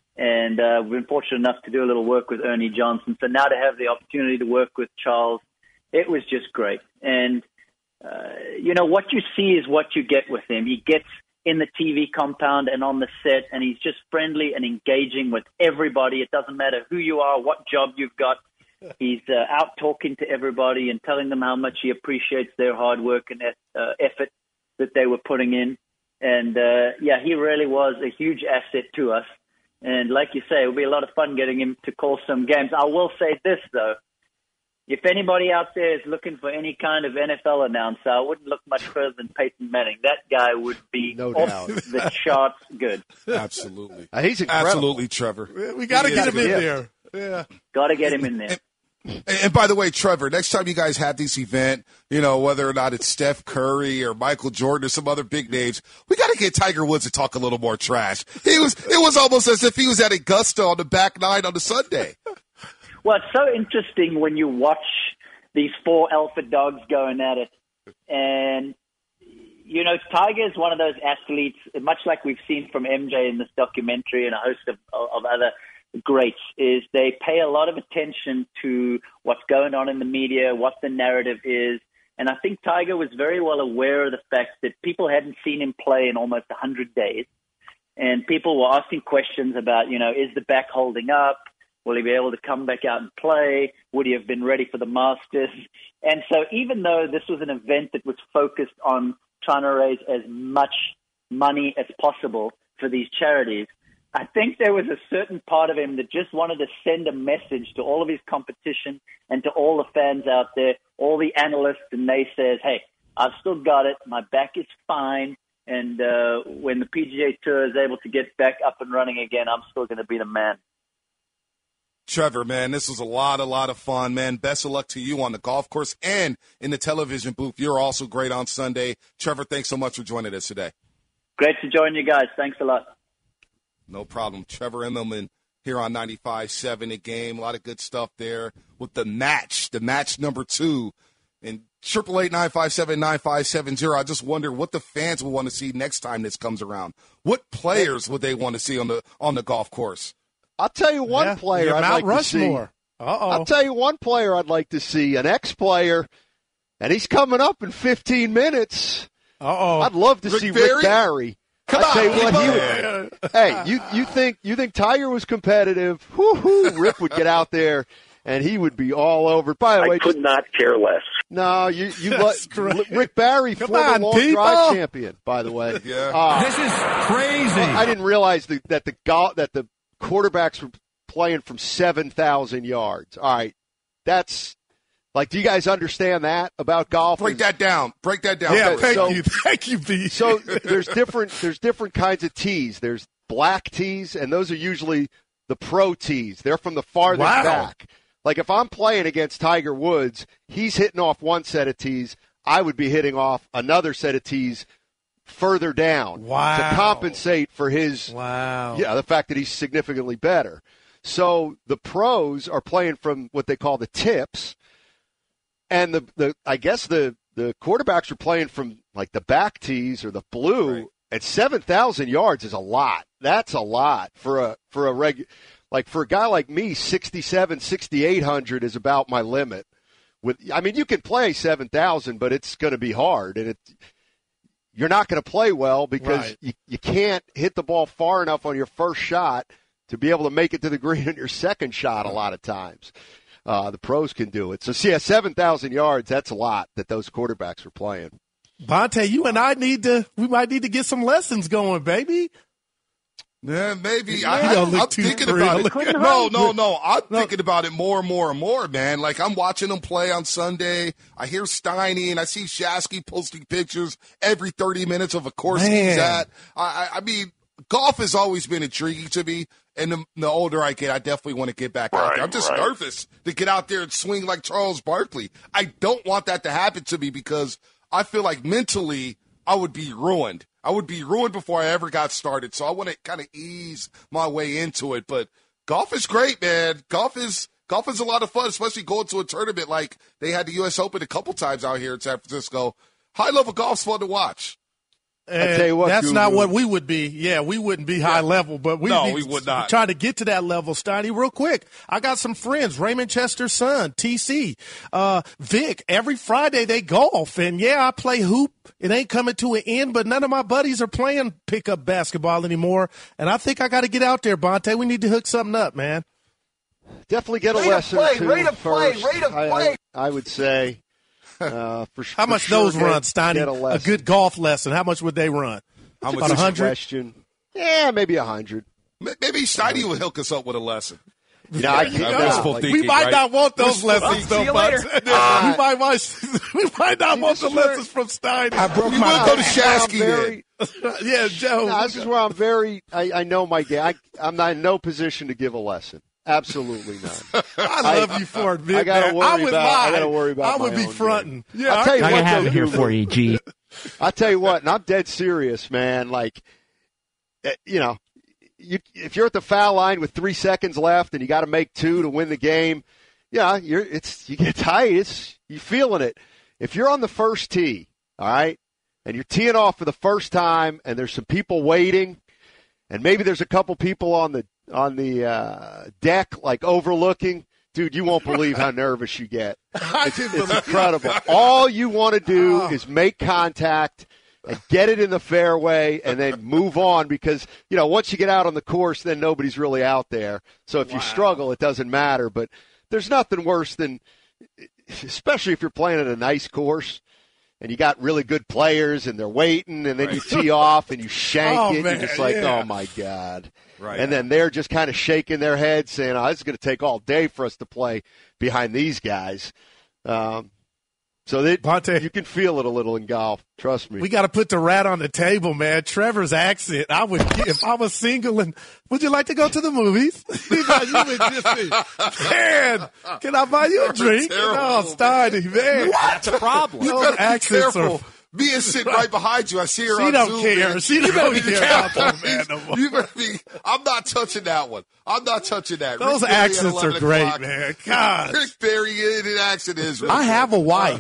And uh, we've been fortunate enough to do a little work with Ernie Johnson. So now to have the opportunity to work with Charles, it was just great. And, uh, you know, what you see is what you get with him. He gets in the T V compound and on the set, and he's just friendly and engaging with everybody. It doesn't matter who you are, what job you've got. He's uh, out talking to everybody and telling them how much he appreciates their hard work and uh, effort that they were putting in. And, uh, yeah, he really was a huge asset to us. And like you say, it will be a lot of fun getting him to call some games. I will say this, though. If anybody out there is looking for any kind of N F L announcer, I wouldn't look much further than Peyton Manning. That guy would be no off doubt. the charts good. Absolutely. Uh, he's incredible. Absolutely, Trevor. We got to get him in good. there. Yeah. Got to get him in there. And, and by the way, Trevor, next time you guys have this event, you know, whether or not it's Steph Curry or Michael Jordan or some other big names, we got to get Tiger Woods to talk a little more trash. He was, it was almost as if he was at Augusta on the back nine on the Sunday. Well, it's so interesting when you watch these four alpha dogs going at it. And, you know, Tiger is one of those athletes, much like we've seen from M J in this documentary and a host of, of other greats, is they pay a lot of attention to what's going on in the media, what the narrative is. And I think Tiger was very well aware of the fact that people hadn't seen him play in almost one hundred days. And people were asking questions about, you know, is the back holding up? Will he be able to come back out and play? Would he have been ready for the Masters? And so even though this was an event that was focused on trying to raise as much money as possible for these charities, I think there was a certain part of him that just wanted to send a message to all of his competition and to all the fans out there, all the analysts and naysayers, hey, I've still got it. My back is fine. And uh, when the P G A Tour is able to get back up and running again, I'm still going to be the man. Trevor, man, this was a lot, a lot of fun, man. Best of luck to you on the golf course and in the television booth. You're also great on Sunday. Trevor, thanks so much for joining us today. Great to join you guys. Thanks a lot. No problem. Trevor Immelman here on ninety-five point seven The Game. A lot of good stuff there with the match, the match number two. And triple eight nine five seven nine five seven zero. I just wonder what the fans will want to see next time this comes around. What players would they want to see on the on the golf course? I'll tell you one Yeah, player yeah, I'd Mount like Rushmore. to see. Uh-oh. I'll tell you one player I'd like to see, an ex-player, and he's coming up in fifteen minutes. Uh-oh. I'd love to Rick see Barry? Rick Barry. Come I'll on, tell you what, he man. would, hey, you, you think you think Tiger was competitive? Whoo-hoo, Rick would get out there, and he would be all over. By the I way, could just, not care less. no, you you That's lo- great. Rick Barry, Come former on, long people. drive champion. By the way, Yeah. Uh, This is crazy. I didn't realize that, that the go- that the quarterbacks were playing from seven thousand yards. All right, that's like, do you guys understand that about golf? Break that down. Break that down. Yeah, Okay, thank so- you. Thank you, B. So there's different there's different kinds of tees. There's black tees, and those are usually the pro tees. They're from the farthest Wow. back. Like if I'm playing against Tiger Woods, he's hitting off one set of tees. I would be hitting off another set of tees further down Wow. to compensate for his Wow. yeah the fact that he's significantly better. So the pros are playing from what they call the tips, and the, the I guess the the quarterbacks are playing from like the back tees or the blue. Right. At seven thousand yards is a lot. That's a lot for a for a reg like for a guy like me. sixty-seven, sixty-eight hundred is about my limit. With I mean, you can play seven thousand, but it's going to be hard, and it you're not going to play well because Right. you you can't hit the ball far enough on your first shot to be able to make it to the green on your second shot. A lot of times, uh, the pros can do it. So, see, yeah, seven thousand yards. That's a lot that those quarterbacks are playing. Bonte, you and I need to, we might need to get some lessons going, baby. Yeah, maybe. You I, don't I, look I'm too thinking thrilled. about it. No, no, no. I'm thinking about it more and more and more, man. Like, I'm watching them play on Sunday. I hear Steiny, and I see Shasky posting pictures every thirty minutes of a course Man. he's at. I, I, I mean, golf has always been intriguing to me, and the, the older I get, I definitely want to get back out there. I'm just right. nervous to get out there and swing like Charles Barkley. I don't want that to happen to me because I feel like mentally I would be ruined. I would be ruined before I ever got started. So I want to kind of ease my way into it. But golf is great, man. Golf is golf is a lot of fun, especially going to a tournament like they had the U S Open a couple times out here in San Francisco. High level golf's fun to watch. And tell you what, that's Guru. not what we would be. Yeah, we wouldn't be high level, but we'd No, be we would not. trying to get to that level, Steiny. Real quick, I got some friends, Raymond Chester's son, T C, uh, Vic. Every Friday they golf, and yeah, I play hoop. It ain't coming to an end, but none of my buddies are playing pickup basketball anymore, and I think I got to get out there, Bonte. We need to hook something up, man. Definitely get a Rate of lesson play, too rate of play, first. rate of I- I- play. I would say. Uh, for, How for much sure those get- run, Steiny? get a A, lesson. good golf lesson. How much would they run? How much About a is your hundred. question. Yeah, maybe a hundred. Maybe Steiny will hook us up with a lesson. You know, I Yeah, can't. I'm nah, wishful like- thinking. We might right? not want those lessons, See though, you Bonte. later. Uh, we might, might, we might not want the this is where- lessons from Steiny. I broke We my. will go to this is where I'm Shasky very- yeah, Joe. Nah, this is where I'm very. I, I know my game. I, I'm not in no position to give a lesson. Absolutely not. I love you for it, man. I gotta worry I would about- lie. I gotta worry about I would my be own fronting. game. Yeah, I'll tell you I, what, I have though, it here Guru. for you, G. I'll tell you what, and I'm dead serious, man. Like, eh, you know, you, if you're at the foul line with three seconds left and you got to make two to win the game, yeah, you're it's you get tight. It's you feeling it. If you're on the first tee, all right, and you're teeing off for the first time, and there's some people waiting, and maybe there's a couple people on the on the uh, deck like overlooking. Dude, you won't believe how nervous you get. It's, it's incredible. All you want to do Oh. is make contact and get it in the fairway and then move on because, you know, once you get out on the course, then nobody's really out there. So if you struggle, it doesn't matter. But there's nothing worse than, especially if you're playing at a nice course and you got really good players and they're waiting and then you tee off and you shank Oh, it. man, You're just like, yeah. oh, my God. Right. And then they're just kind of shaking their heads saying, oh, this is going to take all day for us to play behind these guys. Um, so they, Bonte. you can feel it a little in golf. Trust me. We got to put the rat on the table, man. Trevor's accent. I would, if I was single and, would you like to go to the movies? you know, you would just be, man, can I buy you a drink? terrible, No, Steiny, man. That's a problem. You Those better be accents careful. are- Mia sitting right behind you. I see her She on don't Zoom, care. man. She You don't better be care about careful. that man no more. You better be. I'm not touching that one. I'm not touching that. Those Rick Barry at accents are eleven great, o'clock. man. God. Rick Barry in an accent is. Really I have a good. wife.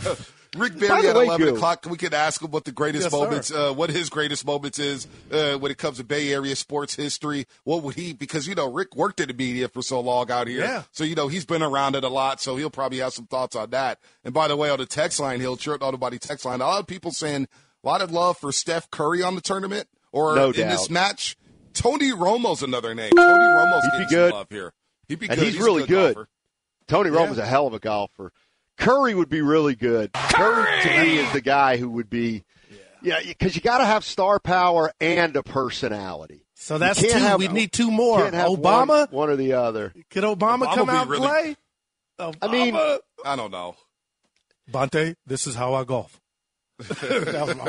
Rick Barry at eleven o'clock. We could ask him what the greatest yes, moments, uh, what his greatest moments is uh, when it comes to Bay Area sports history. What would he? Because you know Rick worked in the media for so long out here, yeah. so you know he's been around it a lot. So he'll probably have some thoughts on that. And by the way, on the text line, he'll sure know about the text line. A lot of people saying a lot of love for Steph Curry on the tournament or no in doubt. this match. Tony Romo's another name. Tony Romo's He'd getting be good. some love here. He'd be and good. he's, he's really a good. good. Tony yeah. Romo's a hell of a golfer. Curry would be really good. Curry, Curry to me, is the guy who would be, yeah, because you, you got to have star power and a personality. So that's two. Have, we need two more. Obama? One, one or the other. Could Obama, Obama come out and really, play? Obama. I mean, I don't know. Bonte, this is how I golf. I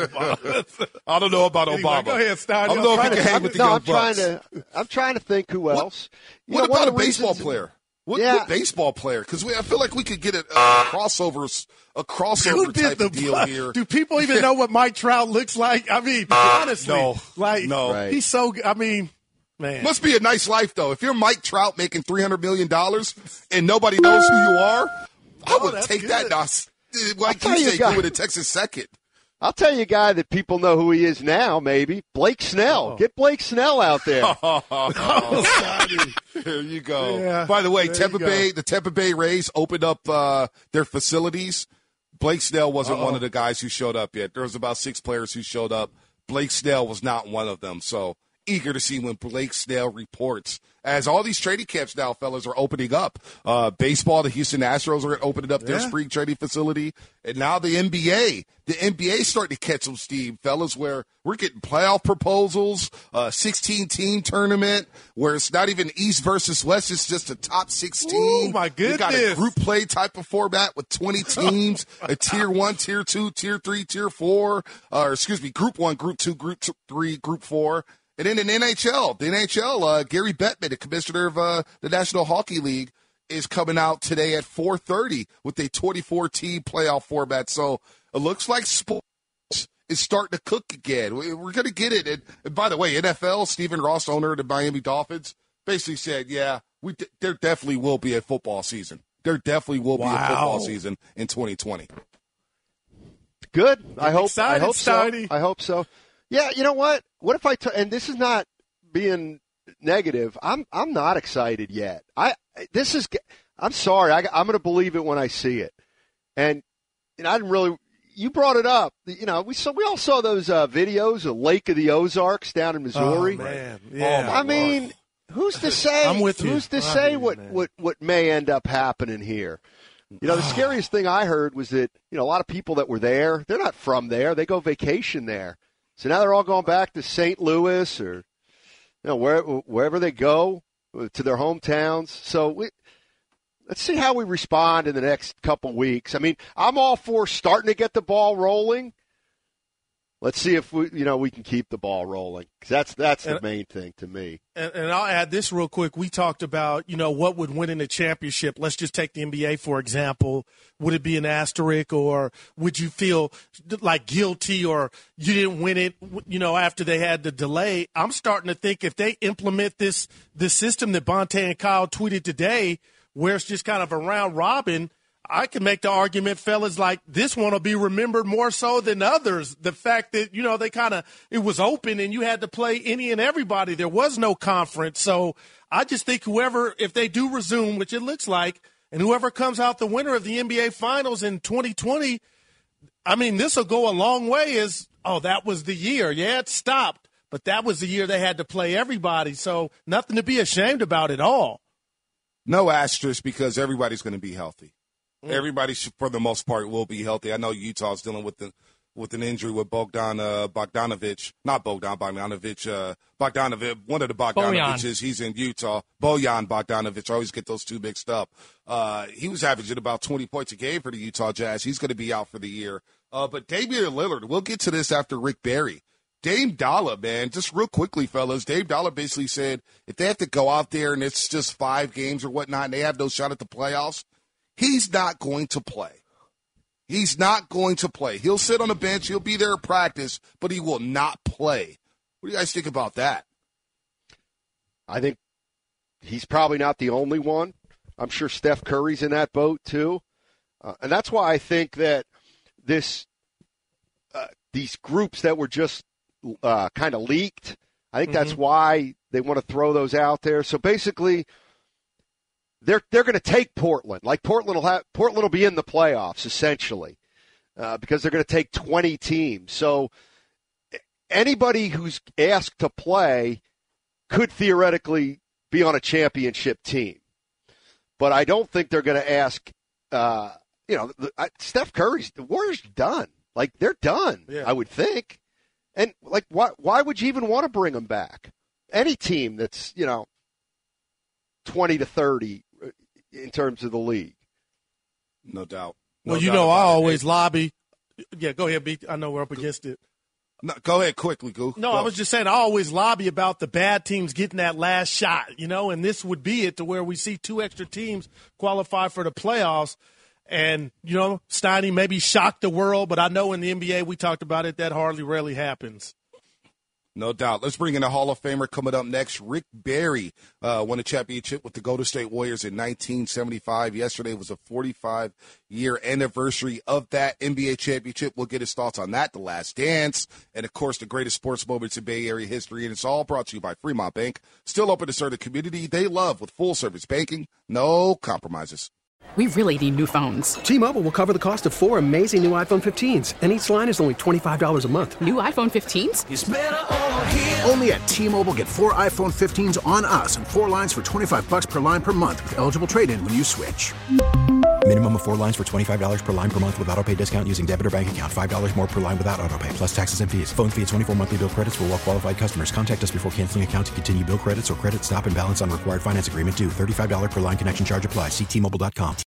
don't know about anyway, Obama. Go ahead, Stein. I don't know if he can hang with the no, young I'm trying bucks. to. I'm trying to think who else. What, what know, about a baseball reasons, player? What, yeah. what baseball player? Because I feel like we could get a uh, crossovers, a crossover type of deal here. Do people even know what Mike Trout looks like? I mean, honestly, no, like no. Right. he's so. I mean, man, must be a nice life though. If you're Mike Trout making three hundred million dollars and nobody knows who you are, I would oh, take good. that. Now, like you say, do it in Texas second. I'll tell you a guy that people know who he is now, maybe. Blake Snell. Oh. Get Blake Snell out there. oh, there you go. Yeah, By the way, Tampa Bay, the Tampa Bay Rays opened up uh, their facilities. Blake Snell wasn't Uh-oh. one of the guys who showed up yet. There was about six players who showed up. Blake Snell was not one of them. So eager to see when Blake Snell reports. As all these training camps now, fellas, are opening up. Uh, baseball, the Houston Astros are opening up their yeah. spring training facility. And now the N B A. The N B A is starting to catch some steam, fellas, where we're getting playoff proposals, a sixteen-team tournament, where it's not even East versus West, it's just a top sixteen. Oh, my goodness. We got a group play type of format with twenty teams, a tier one, tier two, tier three, tier four, uh, or excuse me, group one, group two, group two, three, group four. And then in N H L, the N H L, uh, Gary Bettman, the commissioner of uh, the National Hockey League, is coming out today at four thirty with a twenty-four team playoff format. So it looks like sports is starting to cook again. We're going to get it. And, and by the way, N F L, Stephen Ross, owner of the Miami Dolphins, basically said, yeah, we d- there definitely will be a football season. There definitely will wow. be a football season in twenty twenty. Good. I hope, excited, I hope so. Steiny. I hope so. Yeah, you know what? What if I t- – and this is not being negative. I'm I'm not excited yet. I This is – I'm sorry. I, I'm going to believe it when I see it. And, and I didn't really – you brought it up. You know, we saw, we all saw those uh, videos of Lake of the Ozarks down in Missouri. Oh, man. Yeah. Oh, I mean, who's to say, I'm with you. who's to I'm say you, what, what, what may end up happening here? You know, the scariest thing I heard was that, you know, a lot of people that were there, they're not from there. They go vacation there. So now they're all going back to Saint Louis or, you know, where, wherever they go to their hometowns. So we, let's see how we respond in the next couple weeks. I mean, I'm all for starting to get the ball rolling. Let's see if we, you know, we can keep the ball rolling, because that's that's the and, main thing to me. And, and I'll add this real quick. We talked about, you know, what would win in a championship. Let's just take the N B A, for example. Would it be an asterisk, or would you feel like guilty, or you didn't win it, you know, after they had the delay? I'm starting to think if they implement this this system that Bonte and Kyle tweeted today, where it's just kind of a round robin, I can make the argument, fellas, like this one will be remembered more so than others. The fact that, you know, they kind of, it was open and you had to play any and everybody. There was no conference. So I just think whoever, if they do resume, which it looks like, and whoever comes out the winner of the N B A Finals in twenty twenty, I mean, this will go a long way as, oh, that was the year. Yeah, it stopped, but that was the year they had to play everybody. So nothing to be ashamed about at all. No asterisk, because everybody's going to be healthy. Mm. Everybody, should, for the most part, will be healthy. I know Utah's dealing with the with an injury with Bogdan uh, Bogdanovic, not Bogdan Bogdanovic, uh, Bogdanovic, one of the Bogdanoviches. He's in Utah. Bojan Bogdanovic. I always get those two mixed up. Uh, he was averaging about twenty points a game for the Utah Jazz. He's going to be out for the year. Uh, but Damian Lillard, we'll get to this after Rick Barry. Dame Dollar, man, just real quickly, fellas. Dame Dollar basically said if they have to go out there and it's just five games or whatnot and they have no shot at the playoffs, he's not going to play. He's not going to play. He'll sit on the bench. He'll be there at practice, but he will not play. What do you guys think about that? I think he's probably not the only one. I'm sure Steph Curry's in that boat too. Uh, and that's why I think that this uh, these groups that were just uh, kind of leaked. I think mm-hmm. that's why they want to throw those out there. So basically, they're they're going to take Portland. Like Portland will have Portland will be in the playoffs essentially uh, because they're going to take twenty teams. So anybody who's asked to play could theoretically be on a championship team. But I don't think they're going to ask, uh, you know, the, I, Steph Curry's, the Warriors done. Like, they're done, yeah. I would think. And, like, why, why would you even want to bring them back? Any team that's, you know, twenty to thirty in terms of the league. No doubt. No well, you doubt know, I it. always lobby. Yeah, go ahead, B. I know we're up against it. No, go ahead quickly, Goo. No, go. I was just saying I always lobby about the bad teams getting that last shot, you know, and this would be it to where we see two extra teams qualify for the playoffs. And, you know, Steiny maybe shocked the world, but I know in the N B A we talked about it, that hardly rarely happens. No doubt. Let's bring in a Hall of Famer coming up next. Rick Barry uh, won a championship with the Golden State Warriors in nineteen seventy-five. Yesterday was a forty-five-year anniversary of that N B A championship. We'll get his thoughts on that, The Last Dance, and, of course, the greatest sports moments in Bay Area history. And it's all brought to you by Fremont Bank. Still open to serve the community they love with full-service banking. No compromises. We really need new phones. T-Mobile will cover the cost of four amazing new iPhone fifteens, and each line is only twenty-five dollars a month. New iPhone fifteens? It's better over here. Only at T-Mobile, get four iPhone fifteens on us and four lines for twenty-five bucks per line per month with eligible trade-in when you switch. Minimum of four lines for twenty-five dollars per line per month with autopay discount using debit or bank account. five dollars more per line without autopay, plus taxes and fees. Phone fee at twenty-four monthly bill credits for well-qualified customers. Contact us before canceling account to continue bill credits or credit stop and balance on required finance agreement due. thirty-five dollars per line connection charge applies. See T Mobile dot com.